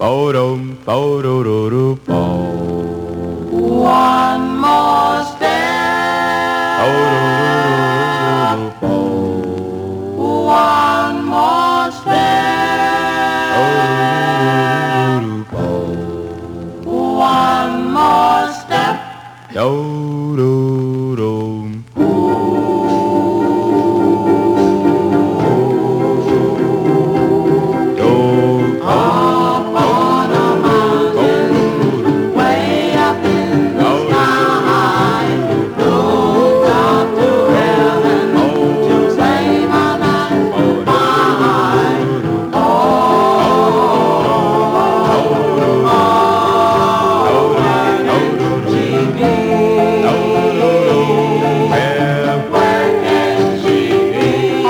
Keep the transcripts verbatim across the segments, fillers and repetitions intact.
Bo-dum, bo-do-do-do, bo. One more step. Bo-do-do-do-do, bo. One more step. Do-do-do-do-do, bo. One more step. Do-do-dum. Up on a mountain, way up in the sky, look up to heaven to say my last goodbye. Oh, where can she be? Where can she be?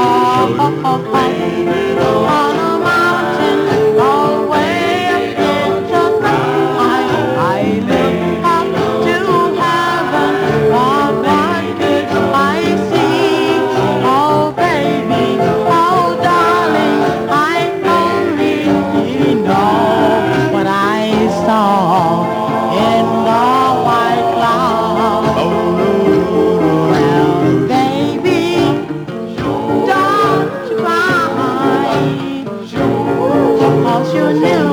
Living on a mountain, away up in the sky. I look up to heaven, but what could I see? Oh baby, oh darling, I only know what I saw in the white cloud. Well, baby, don't you cry, 'cause you knew